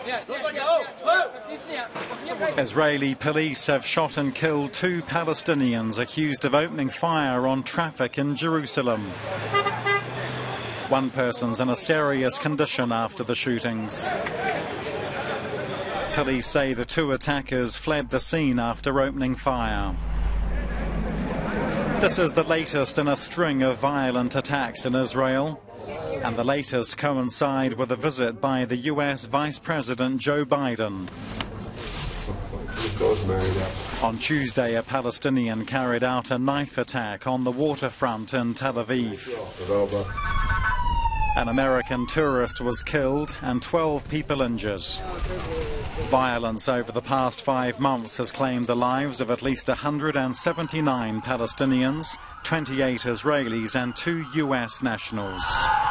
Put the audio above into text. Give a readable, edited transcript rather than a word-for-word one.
Israeli police have shot and killed 2 Palestinians accused of opening fire on traffic in Jerusalem. One person's in a serious condition after the shootings. Police say the 2 attackers fled the scene after opening fire. This is the latest in a string of violent attacks in Israel, and the latest coincide with a visit by the US Vice President Joe Biden. On Tuesday, a Palestinian carried out a knife attack on the waterfront in Tel Aviv. An American tourist was killed and 12 people injured. Violence over the past 5 months has claimed the lives of at least 179 Palestinians, 28 Israelis and 2 US nationals.